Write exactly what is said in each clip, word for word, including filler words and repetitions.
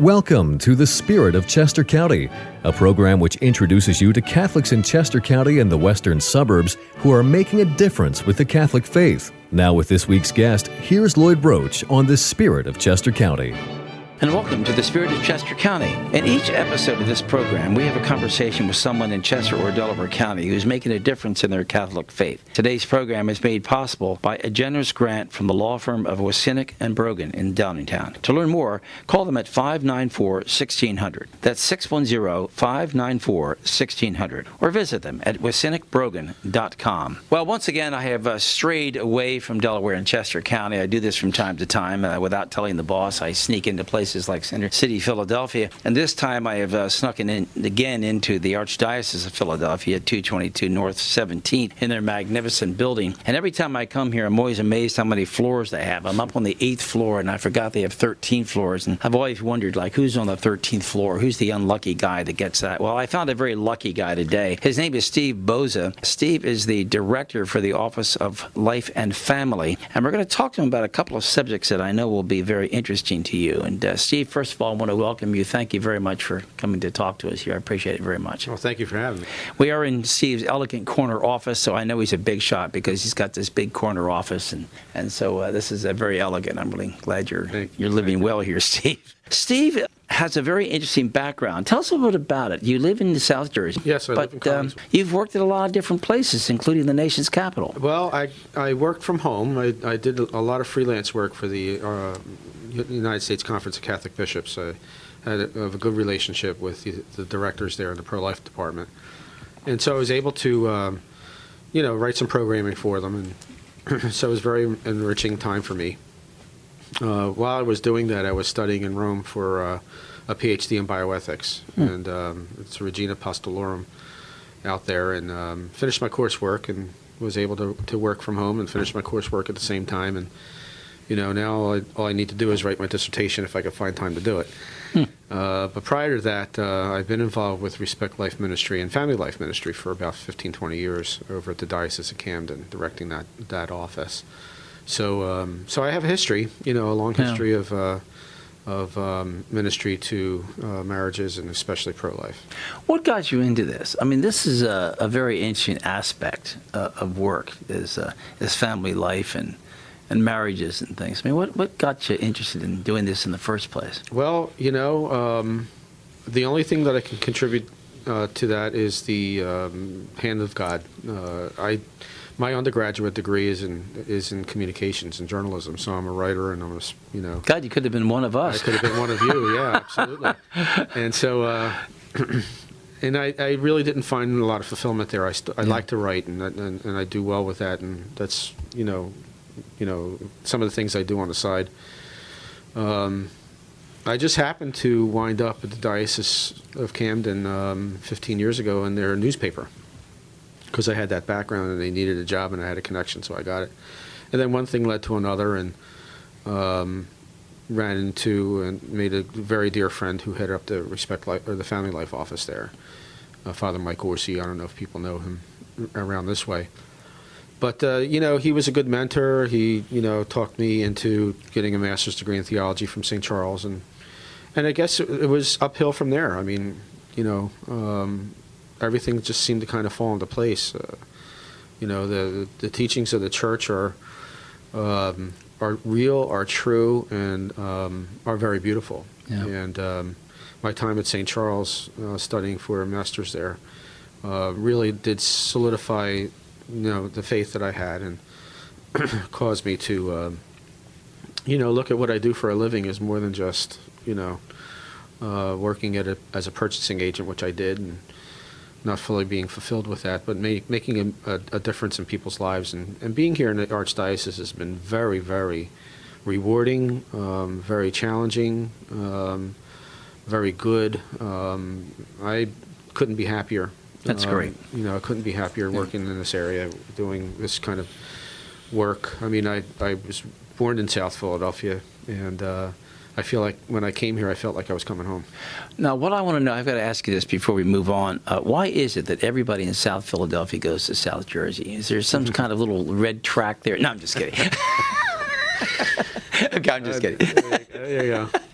Welcome to The Spirit of Chester County, a program which introduces you to Catholics in Chester County and the western suburbs who are making a difference with the Catholic faith. Now with this week's guest, here's Lloyd Roach on The Spirit of Chester County. And welcome to the Spirit of Chester County. In each episode of this program, we have a conversation with someone in Chester or Delaware County who's making a difference in their Catholic faith. Today's program is made possible by a generous grant from the law firm of Wasinek and Brogan in Downingtown. To learn more, call them at five nine four, one six zero zero. That's six one zero, five nine four, one six zero zero. Or visit them at wasinek brogan dot com. Well, once again, I have uh, strayed away from Delaware and Chester County. I do this from time to time. Uh, without telling the boss, I sneak into places like Center City, Philadelphia. And this time I have uh, snuck in again into the Archdiocese of Philadelphia, two twenty-two North seventeenth, in their magnificent building. And every time I come here, I'm always amazed how many floors they have. I'm up on the eighth floor, and I forgot they have thirteen floors. And I've always wondered, like, who's on the thirteenth floor? Who's the unlucky guy that gets that? Well, I found a very lucky guy today. His name is Steve Boza. Steve is the director for the Office of Life and Family. And we're going to talk to him about a couple of subjects that I know will be very interesting to you. And uh, Steve, first of all, I want to welcome you. Thank you very much for coming to talk to us here. I appreciate it very much. Well, thank you for having me. We are in Steve's elegant corner office, so I know he's a big shot because he's got this big corner office, and, and so uh, this is a very elegant. I'm really glad you're thank you're you. living well here, Steve. Steve has a very interesting background. Tell us a little bit about it. You live in South Jersey. Yes, I but, live in um, Collinsville. You've worked at a lot of different places, including the nation's capital. Well, I, I worked from home. I, I did a lot of freelance work for the uh, United States Conference of Catholic Bishops. I had a, have a good relationship with the, the directors there in the pro-life department. And so I was able to, um, you know, write some programming for them. And so it was a very enriching time for me. Uh, while I was doing that, I was studying in Rome for uh, a P H D in bioethics. Hmm. And um, it's Regina Apostolorum out there, and um, finished my coursework and was able to, to work from home and finish my coursework at the same time. And, you know, now all I, all I need to do is write my dissertation if I can find time to do it. Hmm. Uh, but prior to that, uh, I've been involved with Respect Life Ministry and Family Life Ministry for about fifteen, twenty years over at the Diocese of Camden, directing that, that office. So um, so I have a history, you know, a long history yeah. of uh, of um, ministry to uh, marriages and especially pro-life. What got you into this? I mean, this is a, a very interesting aspect uh, of work, is uh, is family life and and marriages and things. I mean, what, what got you interested in doing this in the first place? Well, you know, um, the only thing that I can contribute uh, to that is the um, hand of God. Uh, I. My undergraduate degree is in is in communications and journalism, so I'm a writer, and I'm a, you know. God, you could have been one of us. I could have been one of you, yeah, absolutely. And so, uh, and I, I really didn't find a lot of fulfillment there. I st- I yeah. like to write, and, and and I do well with that, and that's you know, you know, some of the things I do on the side. Um, I just happened to wind up at the Diocese of Camden um, fifteen years ago in their newspaper, because I had that background and they needed a job and I had a connection, so I got it. And then one thing led to another, and um, ran into and made a very dear friend who headed up the Respect Life or the Family Life office there, uh, Father Mike Orsi. I don't know if people know him around this way, but uh, you know, he was a good mentor. He you know talked me into getting a master's degree in theology from Saint Charles, and and I guess it, it was uphill from there. I mean, you know. Um, Everything just seemed to kind of fall into place. Uh, you know, the the teachings of the Church are um, are real, are true, and um, are very beautiful. Yeah. And um, my time at Saint Charles, uh, studying for a master's there, uh, really did solidify, you know, the faith that I had, and caused me to, um, you know, look at what I do for a living as more than just, you know, uh, working at a, as a purchasing agent, which I did, and not fully being fulfilled with that, but make, making a, a, a difference in people's lives. And, and being here in the Archdiocese has been very, very rewarding, um, very challenging, um, very good. Um, I couldn't be happier. That's um, great. You know, I couldn't be happier yeah. working in this area, doing this kind of work. I mean, I, I was born in South Philadelphia, and uh, I feel like when I came here, I felt like I was coming home. Now, what I want to know, I've got to ask you this before we move on. Uh, why is it that everybody in South Philadelphia goes to South Jersey? Is there some kind of little red track there? No, I'm just kidding. Okay, I'm just kidding. Uh, there you go.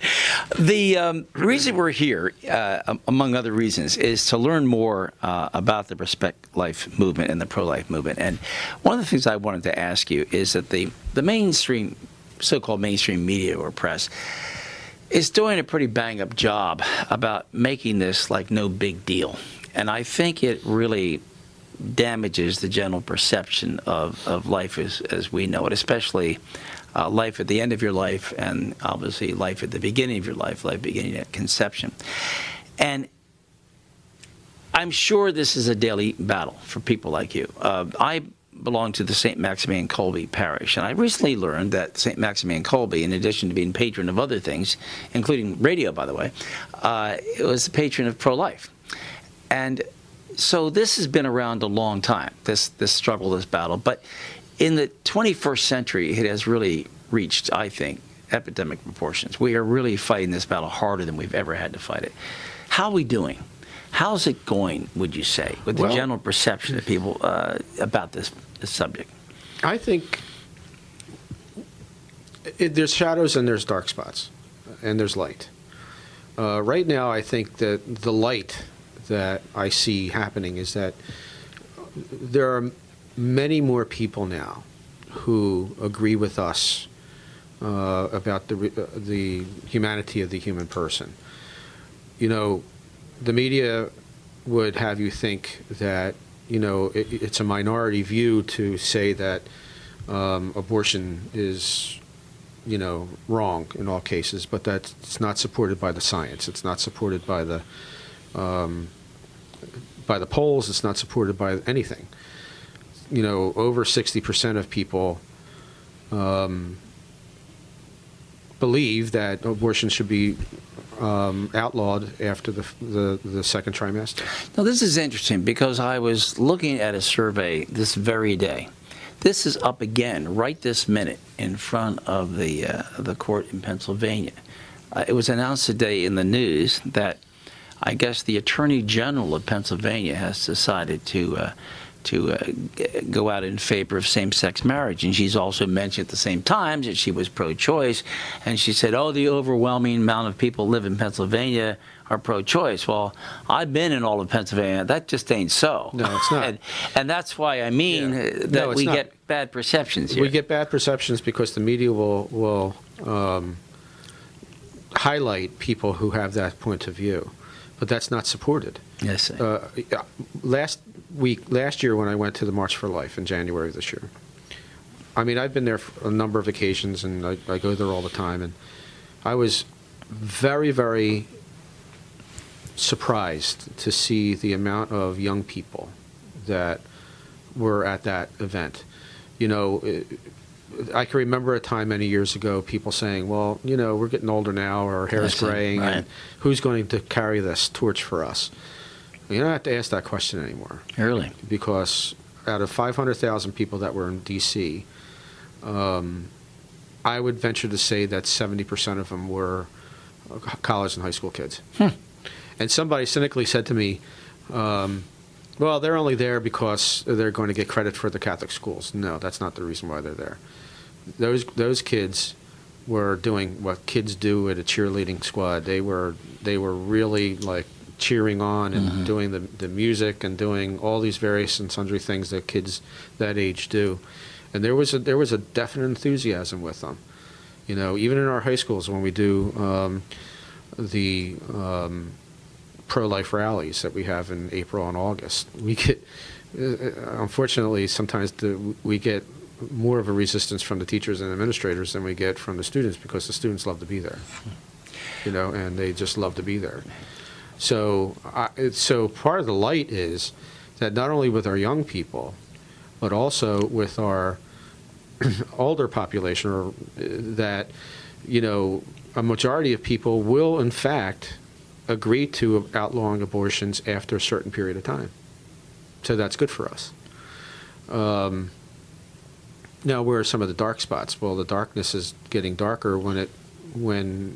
The um, reason we're here, uh, among other reasons, is to learn more uh, about the Respect Life movement and the pro-life movement. And one of the things I wanted to ask you is that the, the mainstream, so-called mainstream media or press, is doing a pretty bang-up job about making this like no big deal. And I think it really damages the general perception of, of life as, as we know it, especially uh, life at the end of your life and obviously life at the beginning of your life, life beginning at conception. And I'm sure this is a daily battle for people like you. Uh, I belong to the Saint Maximilian Kolbe Parish, and I recently learned that Saint Maximilian Kolbe, in addition to being patron of other things, including radio, by the way, uh, it was the patron of pro-life. And so this has been around a long time, this, this struggle, this battle. But in the twenty-first century, it has really reached, I think, epidemic proportions. We are really fighting this battle harder than we've ever had to fight it. How are we doing? How's it going, would you say, with the well, general perception of people uh, about this, this subject? I think it, there's shadows and there's dark spots, and there's light. Uh, right now, I think that the light that I see happening is that there are many more people now who agree with us uh, about the uh, the humanity of the human person. You know, the media would have you think that, you know, it, it's a minority view to say that um, abortion is, you know, wrong in all cases, but that it's not supported by the science. It's not supported by the um, by the polls. It's not supported by anything. You know, over sixty percent of people um, believe that abortion should be um, outlawed after the, the the second trimester. Now, this is interesting because I was looking at a survey this very day. This is up again right this minute in front of the uh, the court in Pennsylvania. Uh, it was announced today in the news that I guess the Attorney General of Pennsylvania has decided to uh, to uh, go out in favor of same-sex marriage, and she's also mentioned at the same time that she was pro-choice, and she said, "Oh, the overwhelming amount of people live in Pennsylvania are pro-choice." Well, I've been in all of Pennsylvania. That just ain't so. No, it's not. and, and that's why I mean Yeah. that No, it's we not. get bad perceptions here. We get bad perceptions because the media will will um, highlight people who have that point of view, but that's not supported. Yes. Uh, last week, last year, when I went to the March for Life in January of this year, I mean, I've been there for a number of occasions, and I, I go there all the time, and I was very, very surprised to see the amount of young people that were at that event. You know, it, I can remember a time many years ago, people saying, well, you know, we're getting older now, or our hair's graying, right. and who's going to carry this torch for us? You don't have to ask that question anymore. Really? Because out of five hundred thousand people that were in D C, um, I would venture to say that seventy percent of them were college and high school kids. Hmm. And somebody cynically said to me, um, well, they're only there because they're going to get credit for the Catholic schools. No, that's not the reason why they're there. Those those kids were doing what kids do at a cheerleading squad. They were they were really like cheering on and mm-hmm. doing the the music and doing all these various and sundry things that kids that age do. And there was a there was a definite enthusiasm with them. You know, even in our high schools when we do um, the um, pro-life rallies that we have in April and August, we get uh, unfortunately sometimes the, we get more of a resistance from the teachers and administrators than we get from the students, because the students love to be there, you know, and they just love to be there. So, I, so part of the light is that not only with our young people, but also with our older population, or uh, that, you know, a majority of people will in fact agree to outlawing abortions after a certain period of time. So that's good for us. Um, now, where are some of the dark spots? Well, the darkness is getting darker when it when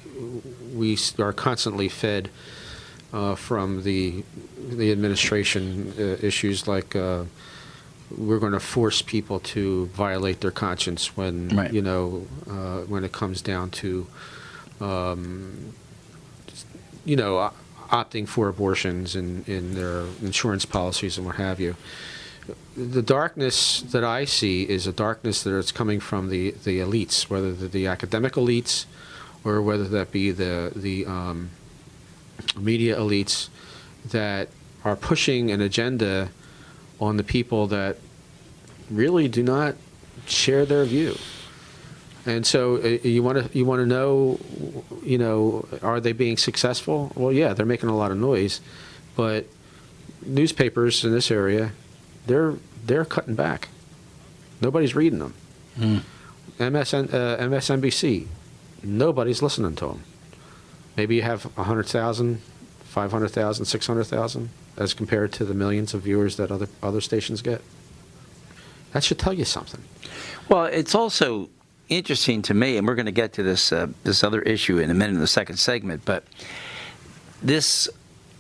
we are constantly fed uh, from the the administration uh, issues like uh, we're going to force people to violate their conscience when right. you know uh, when it comes down to um, you know, opting for abortions in, in their insurance policies and what have you. The darkness that I see is a darkness that is coming from the, the elites, whether the, the academic elites or whether that be the, the um, media elites that are pushing an agenda on the people that really do not share their view. And so uh, you want to you want to know, you know, are they being successful? Well, yeah, they're making a lot of noise, but newspapers in this area, they're they're cutting back. Nobody's reading them. Mm. M S N, uh, M S N B C, nobody's listening to them. Maybe you have one hundred thousand, five hundred thousand, six hundred thousand, as compared to the millions of viewers that other other stations get. That should tell you something. Well, it's also interesting to me, and we're going to get to this uh, this other issue in a minute in the second segment, but this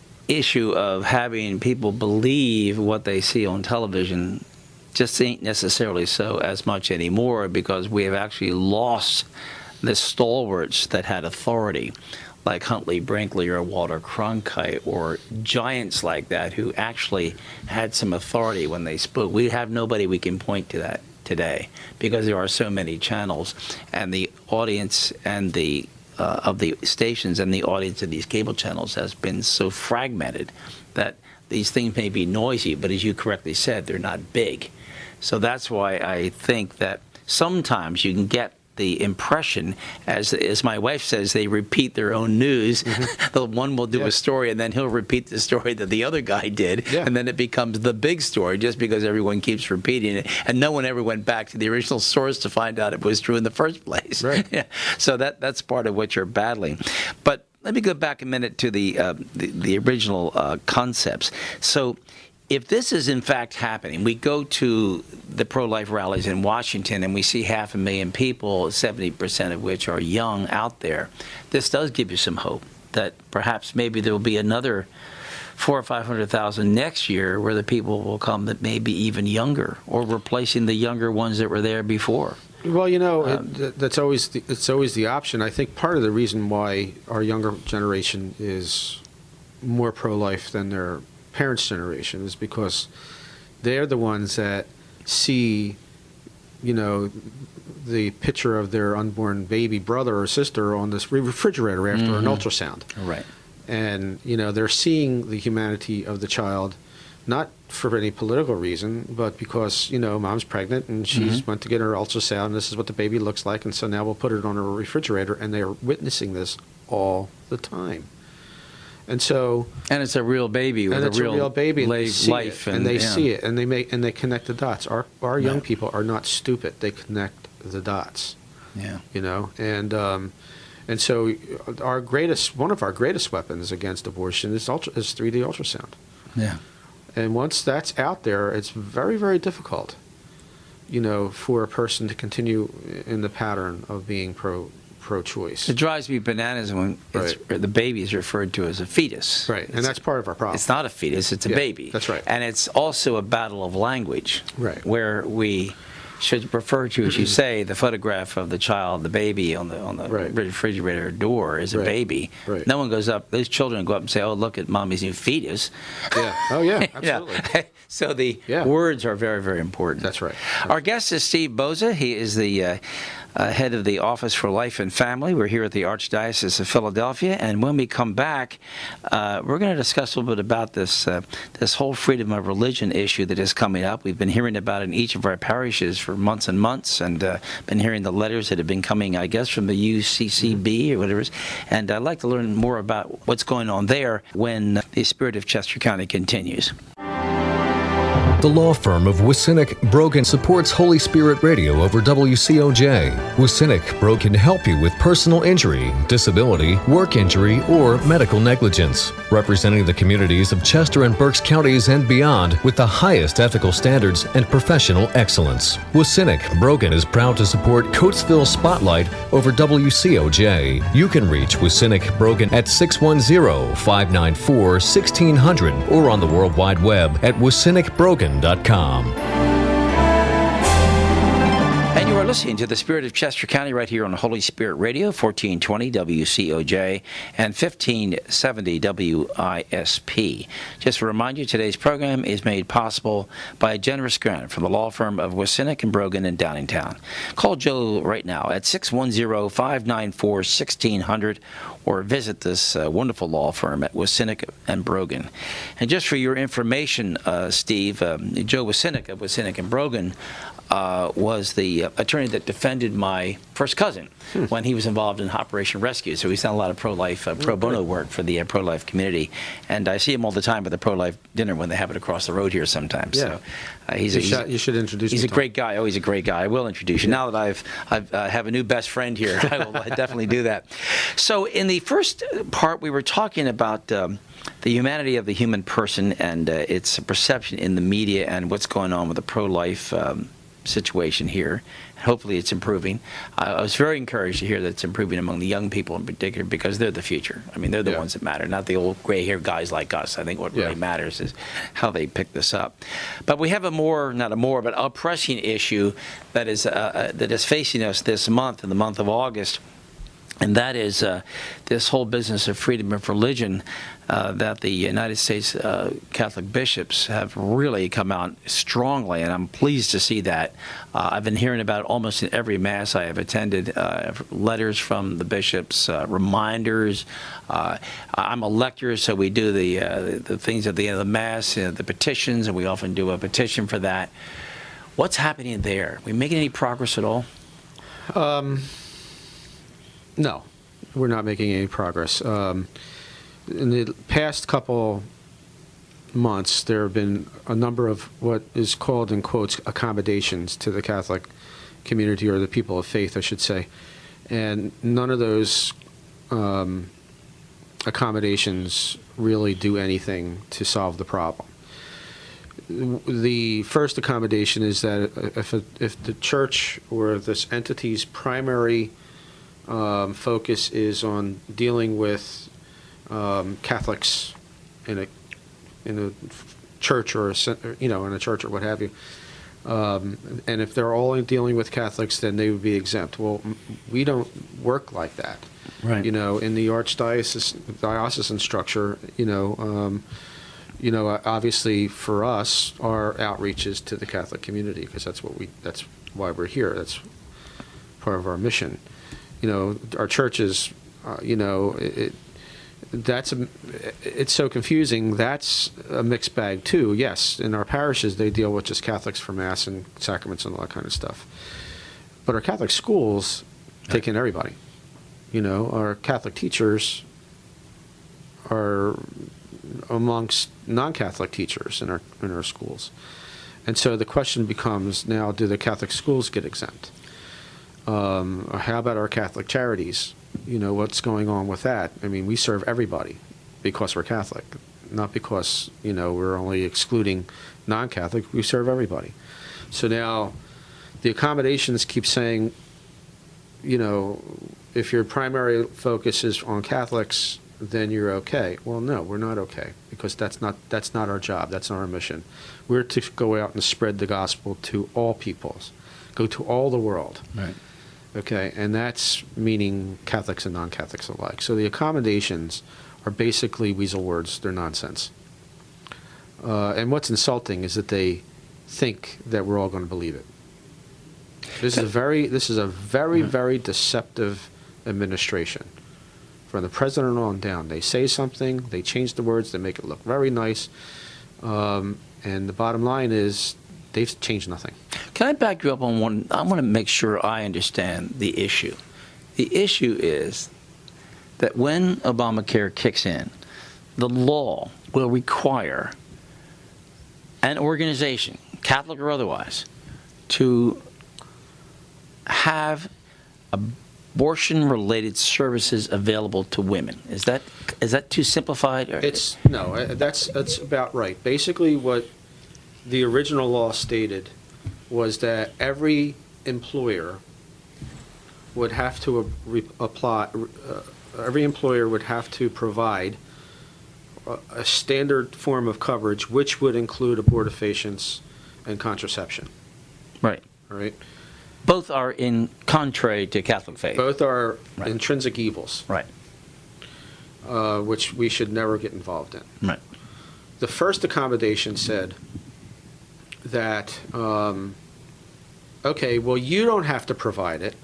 issue of having people believe what they see on television just ain't necessarily so as much anymore, because we have actually lost the stalwarts that had authority, like Huntley Brinkley or Walter Cronkite or giants like that who actually had some authority when they spoke. We have nobody we can point to that today because there are so many channels, and the audience and the uh, of the stations and the audience of these cable channels has been so fragmented that these things may be noisy, but as you correctly said, they're not big. So that's why I think that sometimes you can get the impression, as as my wife says, they repeat their own news. Mm-hmm. The one will do yeah. a story, and then he'll repeat the story that the other guy did, yeah. and then it becomes the big story just because everyone keeps repeating it, and no one ever went back to the original source to find out it was true in the first place. Right. Yeah. So that that's part of what you're battling. But let me go back a minute to the uh, the, the original uh, concepts. So if this is in fact happening, we go to the pro-life rallies in Washington and we see half a million people, seventy percent of which are young out there. This does give you some hope that perhaps maybe there will be another four or five hundred thousand next year where the people will come that may be even younger, or replacing the younger ones that were there before. Well, you know, um, it, that's always the, it's always the option. I think part of the reason why our younger generation is more pro-life than their parents' generation is because they're the ones that see, you know, the picture of their unborn baby brother or sister on this refrigerator after mm-hmm. an ultrasound. Right. And, you know, they're seeing the humanity of the child, not for any political reason, but because, you know, mom's pregnant and she's mm-hmm. went to get her ultrasound, and this is what the baby looks like, and so now we'll put it on a refrigerator, and they're witnessing this all the time. And so, and it's a real baby with and it's a real, a real baby, and life, they life and, and they yeah. see it, and they make and they connect the dots. Our our young yeah. people are not stupid; they connect the dots. Yeah, you know, and um, and so our greatest, one of our greatest weapons against abortion is ultra, is three D ultrasound. Yeah, and once that's out there, it's very very difficult, you know, for a person to continue in the pattern of being pro. pro-choice. It drives me bananas when it's, right. the baby is referred to as a fetus. Right, and it's, that's part of our problem. It's not a fetus, it's a yeah, baby. That's right. And it's also a battle of language. Right. Where we should refer to, as you say, the photograph of the child, the baby on the on the right. refrigerator door is a right. baby. Right. No one goes up, those children go up and say, oh, look at mommy's new fetus. Yeah. Oh, yeah, absolutely. yeah. So the yeah. words are very, very important. That's right. That's Our guest is Steve Boza. He is the uh, uh, head of the Office for Life and Family. We're here at the Archdiocese of Philadelphia, and when we come back, uh, we're going to discuss a little bit about this uh, this whole freedom of religion issue that is coming up. We've been hearing about it in each of our parishes for months and months, and uh, been hearing the letters that have been coming, I guess, from the U C C B or whatever it is. And I'd like to learn more about what's going on there when the Spirit of Chester County continues. The law firm of Wisinick Brogan supports Holy Spirit Radio over W C O J. Wisinick Brogan can help you with personal injury, disability, work injury, or medical negligence. Representing the communities of Chester and Berks counties and beyond with the highest ethical standards and professional excellence. Wisinick Brogan is proud to support Coatesville Spotlight over W C O J. You can reach Wisinick Brogan at six one zero, five nine four, one six zero zero or on the World Wide Web at wisinick brogan dot com. And you are listening to the Spirit of Chester County right here on Holy Spirit Radio, fourteen twenty W C O J and fifteen seventy W I S P. Just to remind you, today's program is made possible by a generous grant from the law firm of Wasinick and Brogan in Downingtown. Call Joe right now at six one zero, five nine four, one six zero zero or visit this uh, wonderful law firm at Wasinick and Brogan. And just for your information, uh, Steve, um, Joe Wasinick of Wasinick and Brogan Uh, was the uh, attorney that defended my first cousin hmm. when he was involved in Operation Rescue. So he's done a lot of pro-life, uh, pro bono work for the uh, pro-life community. And I see him all the time at the pro-life dinner when they have it across the road here sometimes. Yeah. So uh, he's, you, a, he's should, you should introduce He's me a great guy. Oh, he's a great guy. I will introduce you. Now that I've, I've uh, have a new best friend here, I will definitely do that. So in the first part, we were talking about um, the humanity of the human person and uh, its perception in the media and what's going on with the pro-life um, situation here. Hopefully it's improving. Uh, I was very encouraged to hear that it's improving among the young people in particular because they're the future. I mean, they're the yeah. ones that matter, not the old gray-haired guys like us. I think what really yeah. matters is how they pick this up. But we have a more, not a more, but a pressing issue that is, uh, that is facing us this month, in the month of August, and that is uh, this whole business of freedom of religion uh, that the United States uh, Catholic bishops have really come out strongly, and I'm pleased to see that. Uh, I've been hearing about it almost in every Mass I have attended, uh, letters from the bishops, uh, reminders. Uh, I'm a lector, so we do the, uh, the things at the end of the Mass, uh, the petitions, and we often do a petition for that. What's happening there? Are we making any progress at all? Um... No, we're not making any progress. Um, in the past couple months, there have been a number of what is called, in quotes, accommodations to the Catholic community, or the people of faith, I should say. And none of those um, accommodations really do anything to solve the problem. The first accommodation is that if, a, if the church or this entity's primary Um, focus is on dealing with um, Catholics in a in a church or a, you know in a church or what have you, um, and if they're all dealing with Catholics, then they would be exempt. Well, we don't work like that. Right. You know, in the archdiocese diocesan structure, you know, um, you know, obviously for us, our outreach is to the Catholic community because that's what we that's why we're here. That's part of our mission. You know, our churches, uh, you know, it, that's a, it's so confusing. That's a mixed bag too. Yes, in our parishes they deal with just Catholics for Mass and sacraments and all that kind of stuff. But our Catholic schools take in everybody. You know, our Catholic teachers are amongst non-Catholic teachers in our in our schools, and so the question becomes now: do the Catholic schools get exempt? Um, how about our Catholic charities? You know, what's going on with that? I mean, we serve everybody because we're Catholic, not because, you know, we're only excluding non-Catholic. We serve everybody. So now the accommodations keep saying, you know, if your primary focus is on Catholics, then you're okay. Well, no, we're not okay because that's not that's not our job. That's not our mission. We're to go out and spread the gospel to all peoples, go to all the world. Right. Okay, and that's meaning Catholics and non-Catholics alike. So the accommodations are basically weasel words. They're nonsense. Uh, and what's insulting is that they think that we're all going to believe it. This is a very, this is a very, very deceptive administration. From the president on down, they say something, they change the words, they make it look very nice, um, and the bottom line is they've changed nothing. Can I back you up on one? I want to make sure I understand the issue. The issue is that when Obamacare kicks in, the law will require an organization, Catholic or otherwise, to have abortion-related services available to women. Is that is that too simplified? It's no. That's that's about right. Basically, what the original law stated was that every employer would have to apply. Uh, every employer would have to provide a, a standard form of coverage, which would include abortifacients and contraception. Right. All right. Both are in contrary to Catholic faith. Both are Right. intrinsic evils, Right. uh, which we should never get involved in. Right. The first accommodation said that, um, okay, well, you don't have to provide it,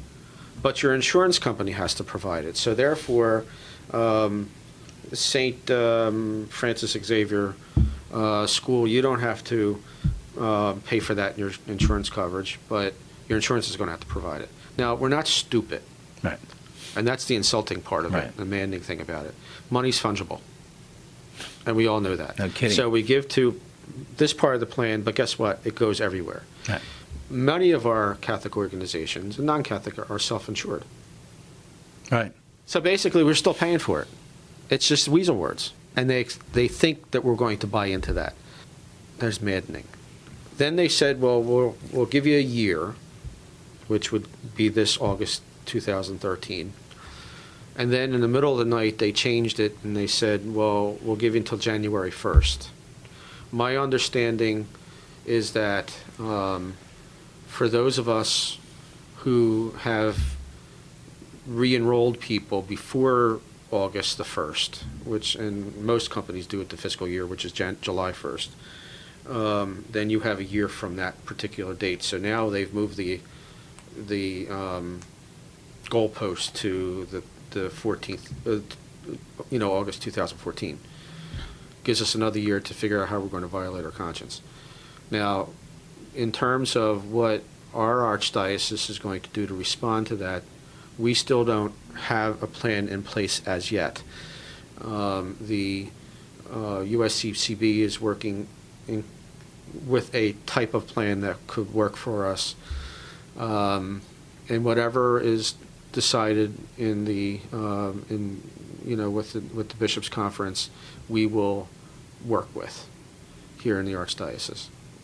but your insurance company has to provide it. So therefore, um, Saint Um, Francis Xavier uh, School, you don't have to uh, pay for that in your insurance coverage, but your insurance is going to have to provide it. Now, we're not stupid, Right. and that's the insulting part of Right. it, the demanding thing about it. Money's fungible, and we all know that. No kidding. So we give to this part of the plan, but guess what? It goes everywhere. Right. Many of our Catholic organizations and non-Catholic are, are self-insured. Right. So basically, we're still paying for it. It's just weasel words, and they they think that we're going to buy into that. That's maddening. Then they said, well, we'll we'll give you a year, which would be this August two thousand thirteen. And then in the middle of the night, they changed it, and they said, well, we'll give you until January first. My understanding is that um, for those of us who have re-enrolled people before August the first, which, and most companies do it the fiscal year, which is Jan- July first, um, then you have a year from that particular date. So now they've moved the the um, goalpost to the the fourteenth, uh, you know, August two thousand fourteen. Gives us another year to figure out how we're going to violate our conscience. Now, in terms of what our archdiocese is going to do to respond to that, we still don't have a plan in place as yet. Um, the uh, U S C C B is working in, with a type of plan that could work for us. Um, and whatever is decided in the um, in you know with the, with the bishops' conference, we will work with here in the archdiocese.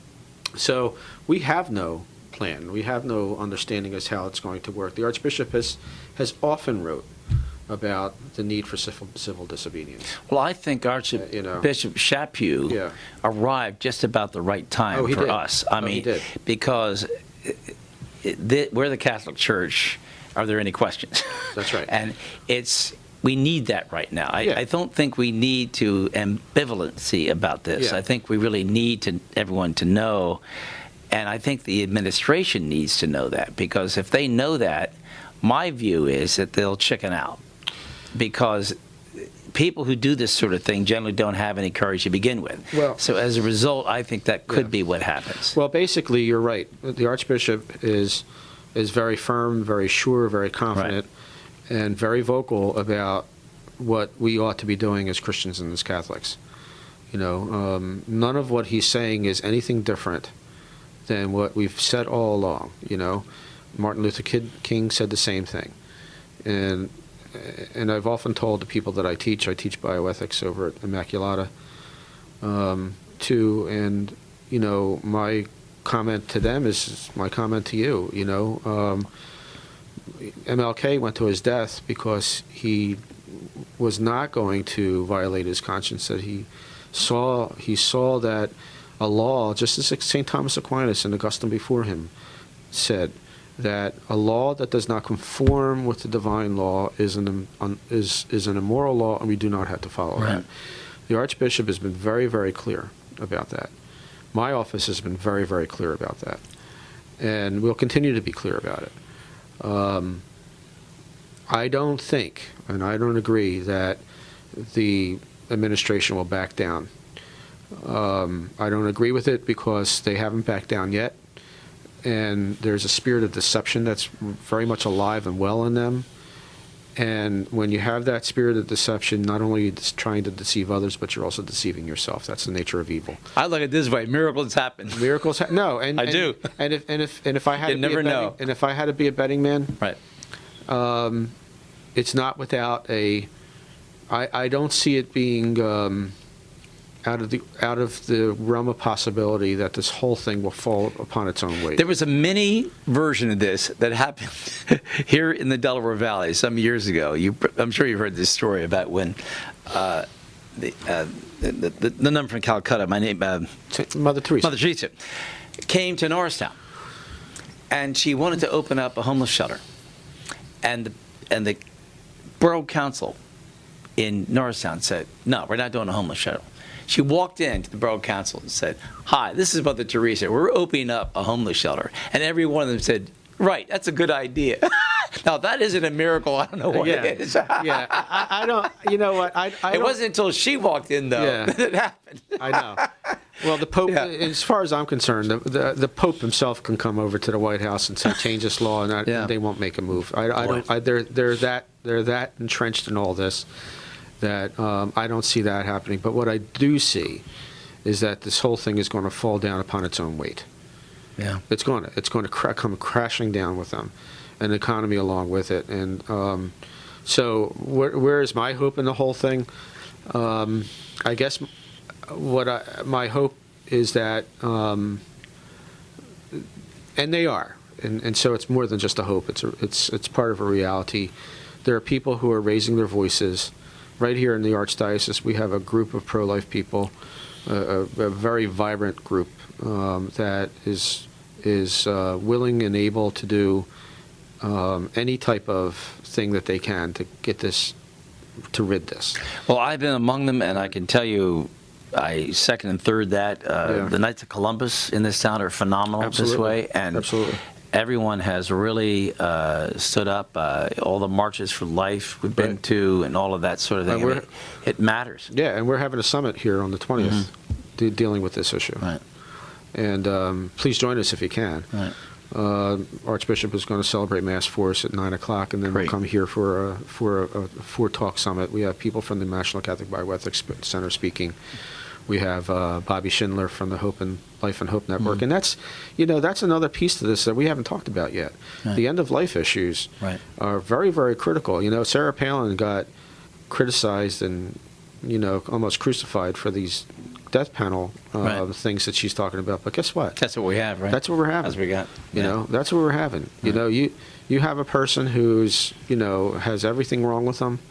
So we have no plan. We have no understanding as how it's going to work. The archbishop has has often wrote about the need for civil, civil disobedience. Well, I think Archbishop Uh, you know. Chaput Yeah. arrived just about the right time Oh, he for did. us. I Oh, he mean, did. because it, it, the, we're the Catholic Church. Are there any questions? That's right. And it's we need that right now. I, Yeah. I don't think we need to ambivalency about this. Yeah. I think we really need to everyone to know, and I think the administration needs to know that, because if they know that, my view is that they'll chicken out, because people who do this sort of thing generally don't have any courage to begin with. Well- so as a result, I think that could Yeah. be what happens. Well, basically, you're right. The archbishop is is very firm, very sure, very confident, and very vocal about what we ought to be doing as Christians and as Catholics. You know, um, none of what he's saying is anything different than what we've said all along. You know, Martin Luther King said the same thing, and and I've often told the people that I teach, I teach bioethics over at Immaculata, um, too, and you know, my comment to them is my comment to you. You know, um, M L K went to his death because he was not going to violate his conscience. That he saw he saw that a law, just as Saint Thomas Aquinas and Augustine before him said, that a law that does not conform with the divine law is an um, is is an immoral law, and we do not have to follow Right. that. The Archbishop has been very, very clear about that. My office has been very, very clear about that, and we'll continue to be clear about it. Um, I don't think, and I don't agree, that the administration will back down. Um, I don't agree with it because they haven't backed down yet, and there's a spirit of deception that's very much alive and well in them. And when you have that spirit of deception, not only are you just trying to deceive others, but you're also deceiving yourself. That's the nature of evil. I look at it this way: miracles happen. Miracles, ha- no, and I and, do. And if and if and if I had You to never be a betting, know. and if I had to be a betting man, Right. um, it's not without a. I I don't see it being um, out of the out of the realm of possibility that this whole thing will fall upon its own weight. There was a mini version of this that happened here in the Delaware Valley some years ago. You, I'm sure you've heard this story about when uh, the, uh, the, the the nun from Calcutta, my name, uh, Mother Teresa. Mother Teresa, came to Norristown, and she wanted to open up a homeless shelter. And the, and the borough council in Norristown said, no, we're not doing a homeless shelter. She walked into the borough council and said, hi, this is Mother Teresa. We're opening up a homeless shelter. And every one of them said, right, that's a good idea. Now, that isn't a miracle. I don't know what yeah. it is. yeah, I, I don't, you know what? I, I it don't, wasn't until she walked in, though, yeah. that it happened. I know. Well, the Pope, Yeah. as far as I'm concerned, the, the the Pope himself can come over to the White House and say, change this law, and I, Yeah. they won't make a move. I, I don't. I, they're they're that they're that entrenched in all this that um, I don't see that happening. But what I do see is that this whole thing is going to fall down upon its own weight. Yeah. It's going to it's going to cra- come crashing down with them, and the economy along with it. And um, so, where, where is my hope in the whole thing? Um, I guess what I, my hope is that, um, and they are, and, and so it's more than just a hope. It's a, it's it's part of a reality. There are people who are raising their voices. Right here in the Archdiocese, we have a group of pro-life people, a, a, a very vibrant group um, that is is uh, willing and able to do um, any type of thing that they can to get this, to rid this. Well, I've been among them, and I can tell you, I second and third that. Uh, Yeah. The Knights of Columbus in this town are phenomenal Absolutely. this way. And Absolutely. everyone has really uh, stood up. Uh, all the marches for life we've been Right. to and all of that sort of thing. And And we're- it, it matters. Yeah, and we're having a summit here on the twentieth, de- dealing with this issue. Right. And um, please join us if you can. Right. Uh, Archbishop is going to celebrate Mass for us at nine o'clock, and then Great. we'll come here for a for a, a for talk summit. We have people from the National Catholic Bioethics Center speaking. We have uh, Bobby Schindler from the Hope and Life and Hope Network, Mm-hmm. and that's you know that's another piece to this that we haven't talked about yet. Right. The end of life issues Right. are very very critical. You know, Sarah Palin got criticized and you know almost crucified for these death panel uh, Right. things that she's talking about. But guess what? That's what we have, right? That's what we're having. That's what we got. You Yeah. know, that's what we're having. You Right. know, you you have a person who's you know has everything wrong with them,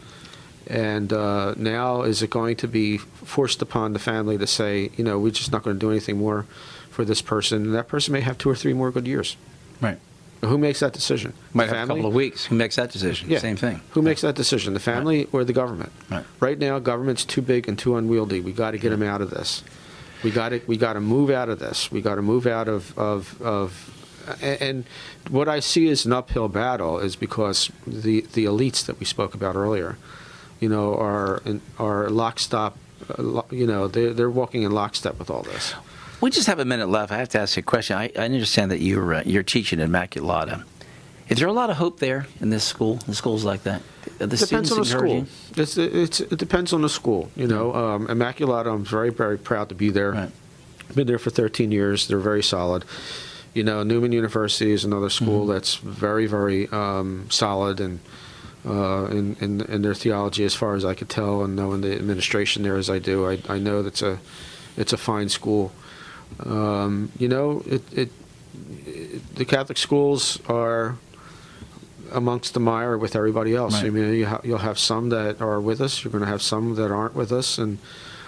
and uh, now is it going to be forced upon the family to say, you know, we're just not going to do anything more for this person, and that person may have two or three more good years. Right. Who makes that decision? Might The have a family? couple of weeks. Who makes that decision? Yeah. Same thing. Who makes that decision? The family or the government? Right. Right now, government's too big and too unwieldy. We got to get them out of this. We got to we got to move out of this. We got to move out of of of. And, and what I see as an uphill battle is because the the elites that we spoke about earlier, you know, are in, are lockstep. Uh, lo- you know, they they're walking in lockstep with all this. We just have a minute left. I have to ask you a question. I, I understand that you're uh, you're teaching at Immaculata. Is there a lot of hope there in this school? In schools like that? Are the Depends students on the school. encouraging? It's, it's, it depends on the school. You know, um, Immaculata, I'm very, very proud to be there. Right. Been there for thirteen years. They're very solid. You know, Newman University is another school Mm-hmm. that's very, very um, solid and uh, in, in, in their theology, as far as I could tell, and knowing the administration there as I do, I, I know that's a it's a fine school. Um, you know, it, it, it the Catholic schools are amongst the mire with everybody else. Right. I mean, you ha- you'll have some that are with us. You're going to have some that aren't with us, and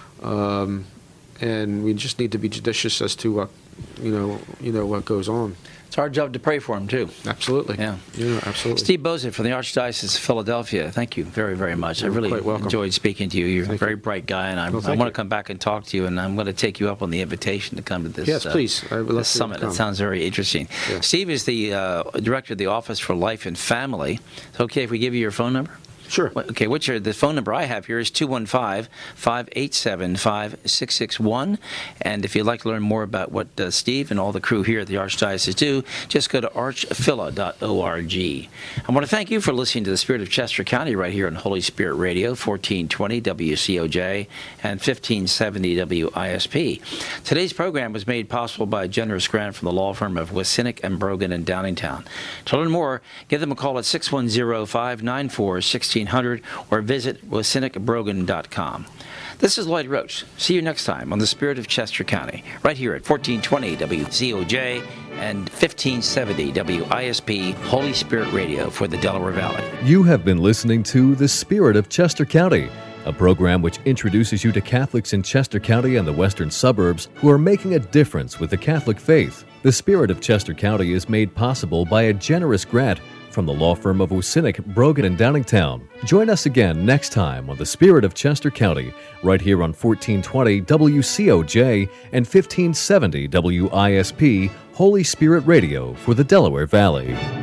um, and we just need to be judicious as to what you know, you know what goes on. It's our job to pray for them too. Absolutely. Yeah. Yeah. Absolutely. Steve Bozit from the Archdiocese of Philadelphia. Thank you very, very much. I You're really quite welcome. enjoyed speaking to you. You're Thank a very you. bright guy, and I, Well, I thank want you. to come back and talk to you, and I'm going to take you up on the invitation to come to this, Yes, uh, please. I would love this to summit. come. That sounds very interesting. Yeah. Steve is the uh, director of the Office for Life and Family. Is it okay if we give you your phone number? Sure. What- Okay, what's your, the phone number I have here is two one five, five eight seven, five six six one. And if you'd like to learn more about what uh, Steve and all the crew here at the Archdiocese do, just go to archphila dot org. I want to thank you for listening to the Spirit of Chester County right here on Holy Spirit Radio, fourteen twenty W C O J and fifteen seventy W I S P. Today's program was made possible by a generous grant from the law firm of Wasinick and Brogan in Downingtown. To learn more, give them a call at six one zero, five nine four, one six zero zero or visit wasinick brogan dot com. This is Lloyd Roach. See you next time on the Spirit of Chester County, right here at fourteen twenty W C O J and fifteen seventy W I S P, Holy Spirit Radio for the Delaware Valley. You have been listening to The Spirit of Chester County, a program which introduces you to Catholics in Chester County and the western suburbs who are making a difference with the Catholic faith. The Spirit of Chester County is made possible by a generous grant from the law firm of Usinik, Brogan, and Downingtown. Join us again next time on The Spirit of Chester County, right here on fourteen twenty W C O J and fifteen seventy W I S P, Holy Spirit Radio for the Delaware Valley.